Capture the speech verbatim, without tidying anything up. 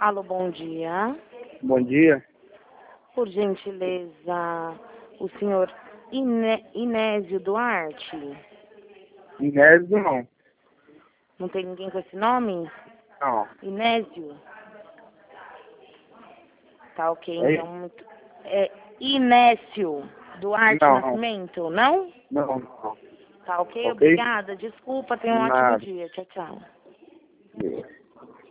Alô, bom dia. Bom dia. Por gentileza, o senhor Iné Inésio Duarte? Inésio não. Não tem ninguém com esse nome? Não. Inésio? Tá ok, É então. Muito... É Inécio Duarte Não. Nascimento, não? Não, não. Tá ok, Ok? obrigada. Desculpa, tenha um ótimo Nada. dia. Tchau, tchau. Yeah.